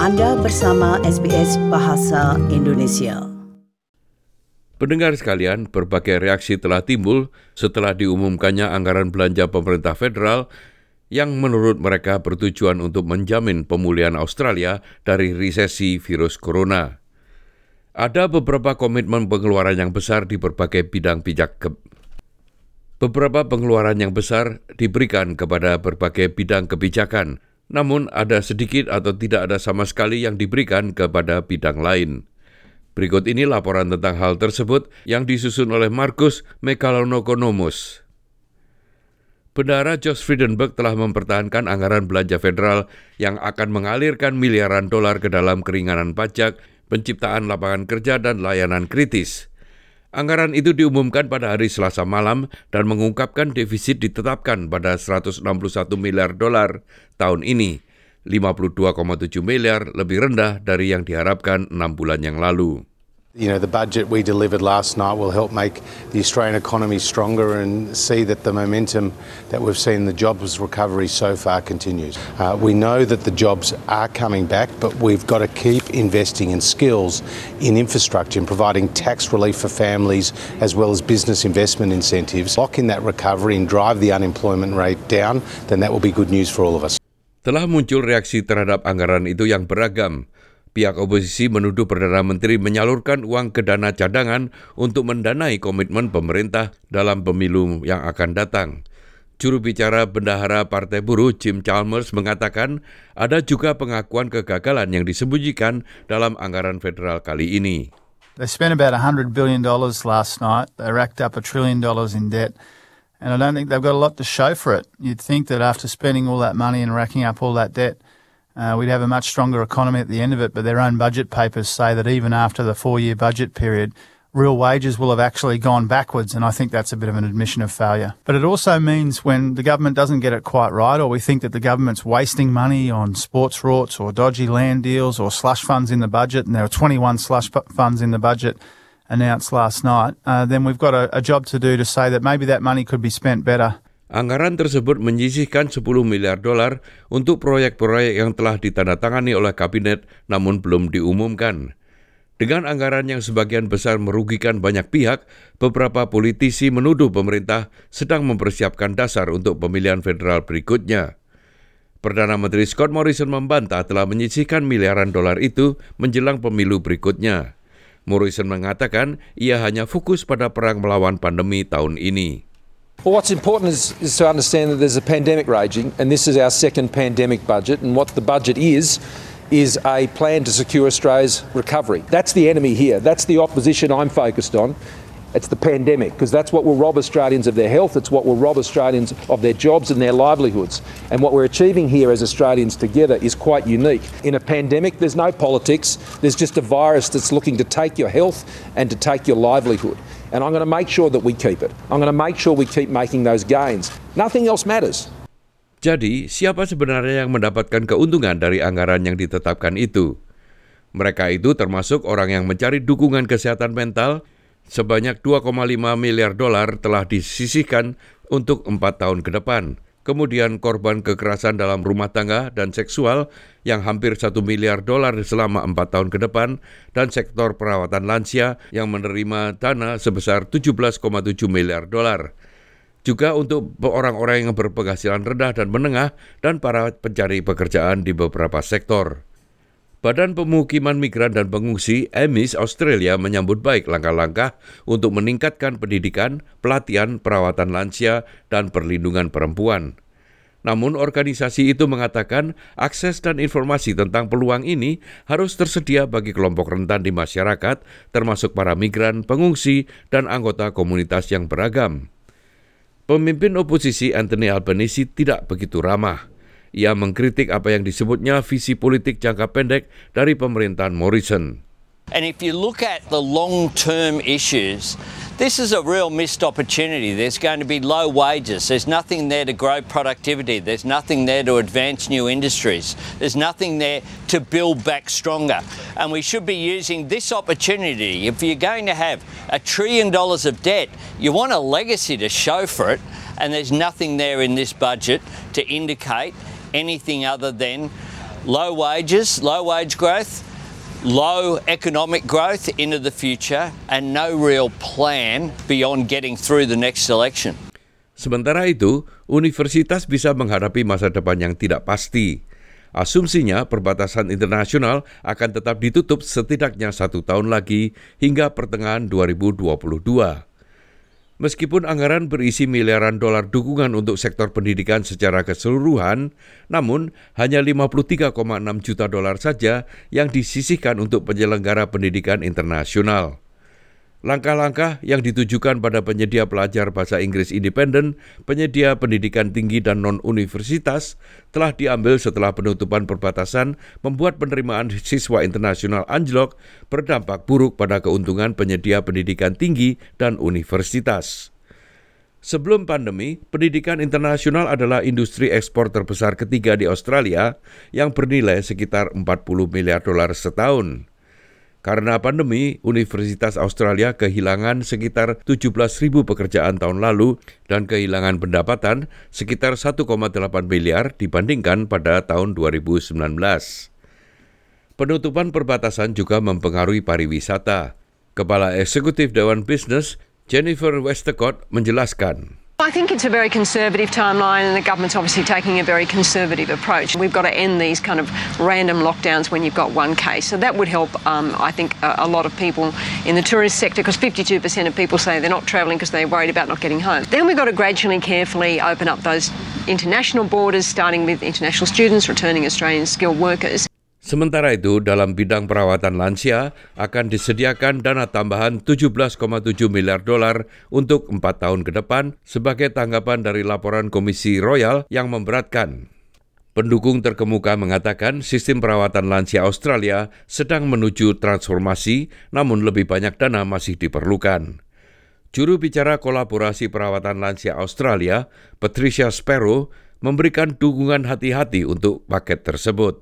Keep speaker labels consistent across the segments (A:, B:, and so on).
A: Anda bersama SBS Bahasa Indonesia.
B: Pendengar sekalian, berbagai reaksi telah timbul setelah diumumkannya anggaran belanja pemerintah federal yang menurut mereka bertujuan untuk menjamin pemulihan Australia dari resesi virus corona. Ada beberapa komitmen pengeluaran yang besar di berbagai bidang Beberapa pengeluaran yang besar diberikan kepada berbagai bidang kebijakan, namun ada sedikit atau tidak ada sama sekali yang diberikan kepada bidang lain. Berikut ini laporan tentang hal tersebut yang disusun oleh Markus Megalonokonomos. Bendahara Josh Frydenberg telah mempertahankan anggaran belanja federal yang akan mengalirkan miliaran dolar ke dalam keringanan pajak, penciptaan lapangan kerja dan layanan kritis. Anggaran itu diumumkan pada hari Selasa malam dan mengungkapkan defisit ditetapkan pada 161 miliar dolar tahun ini, 52,7 miliar lebih rendah dari yang diharapkan 6 bulan yang lalu.
C: You know, the budget we delivered last night will help make the Australian economy stronger and see that the momentum that we've seen in the jobs recovery so far continues. We know that the jobs are coming back, but we've got to keep investing in skills, in infrastructure, and providing tax relief for families as well as business investment incentives. Lock in that recovery and drive the unemployment rate down, then that will be good news for all of us.
B: Telah muncul reaksi terhadap anggaran itu yang beragam. Pihak oposisi menuduh Perdana Menteri menyalurkan uang ke dana cadangan untuk mendanai komitmen pemerintah dalam pemilu yang akan datang. Juru bicara Bendahara Partai Buruh Jim Chalmers mengatakan ada juga pengakuan kegagalan yang disembunyikan dalam anggaran federal kali ini.
D: They spent about $100 billion last night. They racked up $1 trillion in debt. And I don't think they've got a lot to show for it. You'd think that after spending all that money and racking up all that debt, we'd have a much stronger economy at the end of it, but their own budget papers say that even after the 4-year budget period, real wages will have actually gone backwards, and I think that's a bit of an admission of failure. But it also means when the government doesn't get it quite right, or we think that the government's wasting money on sports rorts or dodgy land deals or slush funds in the budget, and there are 21 slush funds in the budget announced last night, then we've got a job to do to say that maybe that money could be spent better.
B: Anggaran tersebut menyisihkan 10 miliar dolar untuk proyek-proyek yang telah ditandatangani oleh kabinet namun belum diumumkan. Dengan anggaran yang sebagian besar merugikan banyak pihak, beberapa politisi menuduh pemerintah sedang mempersiapkan dasar untuk pemilihan federal berikutnya. Perdana Menteri Scott Morrison membantah telah menyisihkan miliaran dolar itu menjelang pemilu berikutnya. Morrison mengatakan ia hanya fokus pada perang melawan pandemi tahun ini.
E: Well, what's important is to understand that there's a pandemic raging, and this is our second pandemic budget, and what the budget is a plan to secure Australia's recovery. That's the enemy here. That's the opposition I'm focused on. It's the pandemic, because that's what will rob Australians of their health, it's what will rob Australians of their jobs and their livelihoods. And what we're achieving here as Australians together is quite unique. In a pandemic, there's no politics, there's just a virus that's looking to take your health and to take your livelihood. And I'm going to make sure that we keep it. I'm going to make sure we keep making those gains. Nothing else matters.
B: Jadi, siapa sebenarnya yang mendapatkan keuntungan dari anggaran yang ditetapkan itu? Mereka itu termasuk orang yang mencari dukungan kesehatan mental. Sebanyak 2,5 miliar dolar telah disisihkan untuk 4 tahun ke depan. Kemudian korban kekerasan dalam rumah tangga dan seksual yang hampir 1 miliar dolar selama 4 tahun ke depan, dan sektor perawatan lansia yang menerima dana sebesar 17,7 miliar dolar. Juga untuk orang-orang yang berpenghasilan rendah dan menengah dan para pencari pekerjaan di beberapa sektor. Badan Pemukiman Migran dan Pengungsi AMIS Australia menyambut baik langkah-langkah untuk meningkatkan pendidikan, pelatihan, perawatan lansia, dan perlindungan perempuan. Namun organisasi itu mengatakan akses dan informasi tentang peluang ini harus tersedia bagi kelompok rentan di masyarakat, termasuk para migran, pengungsi, dan anggota komunitas yang beragam. Pemimpin oposisi Anthony Albanese tidak begitu ramah. Ia mengkritik apa yang disebutnya visi politik jangka pendek dari pemerintahan Morrison.
F: And if you look at the long-term issues, this is a real missed opportunity. There's going to be low wages. There's nothing there to grow productivity. There's nothing there to advance new industries. There's nothing there to build back stronger. And we should be using this opportunity. If you're going to have $1 trillion of debt, you want a legacy to show for it. And there's nothing there in this budget to indicate anything other than low wages, low wage growth, low economic growth into the future, and no real plan beyond getting through the next election.
B: Sementara itu, universitas bisa menghadapi masa depan yang tidak pasti. Asumsinya perbatasan internasional akan tetap ditutup setidaknya 1 tahun lagi hingga pertengahan 2022. Meskipun anggaran berisi miliaran dolar dukungan untuk sektor pendidikan secara keseluruhan, namun hanya 53,6 juta dolar saja yang disisihkan untuk penyelenggara pendidikan internasional. Langkah-langkah yang ditujukan pada penyedia pelajar bahasa Inggris independen, penyedia pendidikan tinggi dan non-universitas telah diambil setelah penutupan perbatasan membuat penerimaan siswa internasional anjlok berdampak buruk pada keuntungan penyedia pendidikan tinggi dan universitas. Sebelum pandemi, pendidikan internasional adalah industri ekspor terbesar ketiga di Australia yang bernilai sekitar 40 miliar dolar setahun. Karena pandemi, Universitas Australia kehilangan sekitar 17.000 pekerjaan tahun lalu dan kehilangan pendapatan sekitar 1,8 miliar dibandingkan pada tahun 2019. Penutupan perbatasan juga mempengaruhi pariwisata. Kepala Eksekutif Dewan Bisnis, Jennifer Westacott, menjelaskan.
G: I think it's a very conservative timeline and the government's obviously taking a very conservative approach. We've got to end these kind of random lockdowns when you've got one case. So that would help, I think, a lot of people in the tourist sector because 52% of people say they're not travelling because they're worried about not getting home. Then we've got to gradually, carefully open up those international borders, starting with international students, returning Australian skilled workers.
B: Sementara itu, dalam bidang perawatan lansia akan disediakan dana tambahan 17,7 miliar dolar untuk 4 tahun ke depan sebagai tanggapan dari laporan Komisi Royal yang memberatkan. Pendukung terkemuka mengatakan sistem perawatan lansia Australia sedang menuju transformasi, namun lebih banyak dana masih diperlukan. Juru bicara kolaborasi perawatan lansia Australia, Patricia Sparrow, memberikan dukungan hati-hati untuk paket tersebut.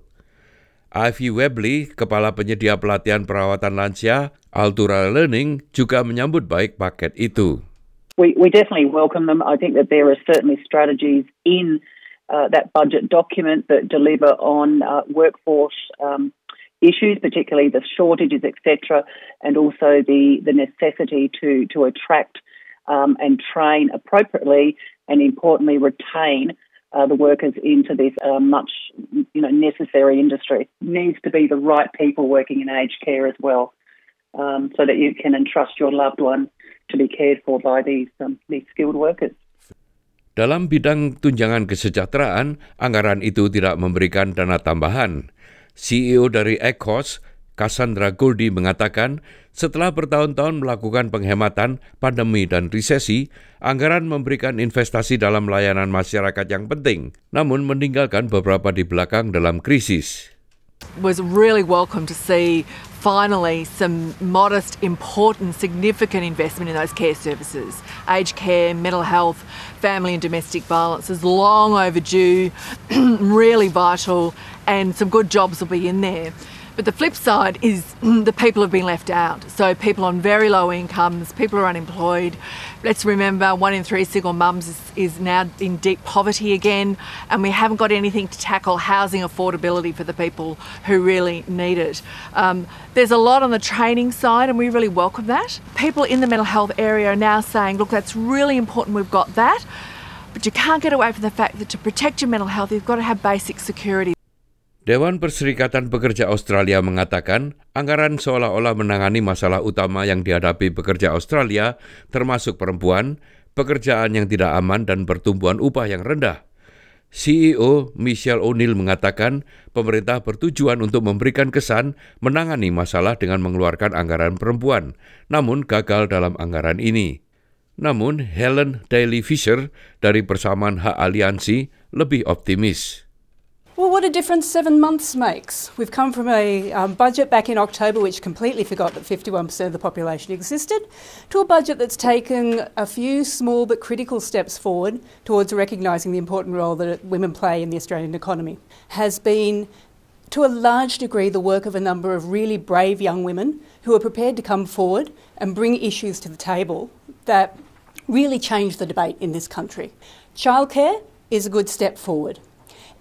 B: Ivy Webley, kepala penyedia pelatihan perawatan lansia Altura Learning, juga menyambut baik paket itu.
H: We definitely welcome them. I think that there are certainly strategies in that budget document that deliver on workforce issues, particularly the shortages, etc., and also the necessity to attract and train appropriately and importantly retain the workers into this much necessary industry. It needs to be the right people working in aged care as well, so that you can entrust your loved one to be cared for by these skilled workers.
B: Dalam bidang tunjangan kesejahteraan, anggaran itu tidak memberikan dana tambahan. CEO dari ACOS, Cassandra Goldie, mengatakan setelah bertahun-tahun melakukan penghematan, pandemi dan resesi, anggaran memberikan investasi dalam layanan masyarakat yang penting, namun meninggalkan beberapa di belakang dalam krisis.
I: Was really welcome to see finally some modest, important, significant investment in those care services. Aged care, mental health, family and domestic violence is long overdue, really vital, and some good jobs will be in there. But the flip side is the people have been left out. So people on very low incomes, people who are unemployed. Let's remember 1 in 3 single mums is now in deep poverty again, and we haven't got anything to tackle housing affordability for the people who really need it. There's a lot on the training side, and we really welcome that. People in the mental health area are now saying, look, that's really important, we've got that, but you can't get away from the fact that to protect your mental health, you've got to have basic security.
B: Dewan Perserikatan Pekerja Australia mengatakan anggaran seolah-olah menangani masalah utama yang dihadapi pekerja Australia, termasuk perempuan, pekerjaan yang tidak aman dan pertumbuhan upah yang rendah. CEO Michelle O'Neill mengatakan pemerintah bertujuan untuk memberikan kesan menangani masalah dengan mengeluarkan anggaran perempuan, namun gagal dalam anggaran ini. Namun Helen Daly Fisher dari Persamaan Hak Aliansi lebih optimis.
J: Well, what a difference 7 months makes. We've come from a budget back in October which completely forgot that 51% of the population existed, to a budget that's taken a few small but critical steps forward towards recognising the important role that women play in the Australian economy. Has been, to a large degree, the work of a number of really brave young women who are prepared to come forward and bring issues to the table that really change the debate in this country. Childcare is a good step forward.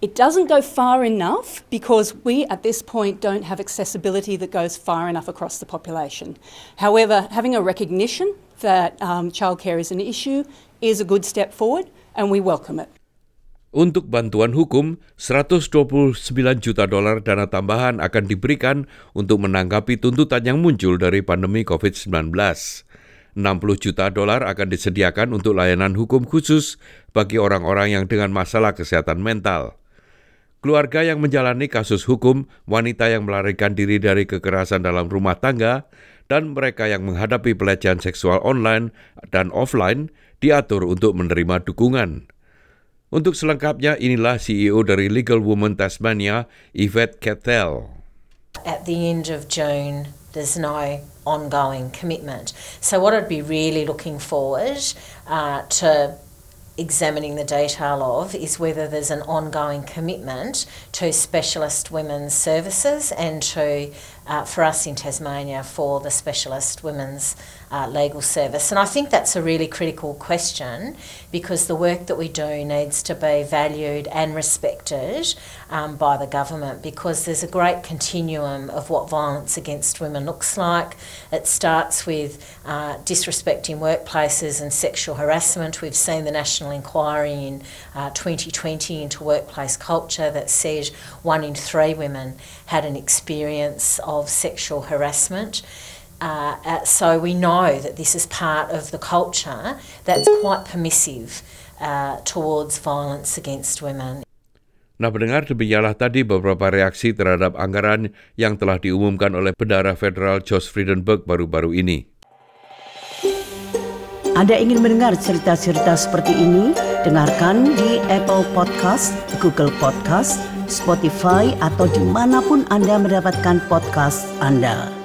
J: It doesn't go far enough because we at this point don't have accessibility that goes far enough across the population. However, having a recognition that childcare is an issue is a good step forward and we welcome it.
B: Untuk bantuan hukum, $129 juta dana tambahan akan diberikan untuk menanggapi tuntutan yang muncul dari pandemi COVID-19. $60 juta akan disediakan untuk layanan hukum khusus bagi orang-orang yang dengan masalah kesehatan mental. Keluarga yang menjalani kasus hukum, wanita yang melarikan diri dari kekerasan dalam rumah tangga, dan mereka yang menghadapi pelecehan seksual online dan offline diatur untuk menerima dukungan. Untuk selengkapnya, inilah CEO dari Legal Women Tasmania, Yvette Cattell.
K: At the end of June, there's no ongoing commitment. So what I'd be really looking forward to examining the detail of is whether there's an ongoing commitment to specialist women's services and to, for us in Tasmania, for the specialist women's legal service. And I think that's a really critical question because the work that we do needs to be valued and respected by the government because there's a great continuum of what violence against women looks like. It starts with disrespecting workplaces and sexual harassment. We've seen the National Inquiry in 2020 into workplace culture that said 1 in 3 women had an experience of sexual harassment. So we know that this is part of the culture that's quite permissive towards violence against women.
B: Nah, pendengar, demikianlah tadi beberapa reaksi terhadap anggaran yang telah diumumkan oleh Bendahara Federal Josh Frydenberg baru-baru ini.
A: Anda ingin mendengar cerita-cerita seperti ini? Dengarkan di Apple Podcast, Google Podcast, Spotify, atau dimanapun Anda mendapatkan podcast Anda.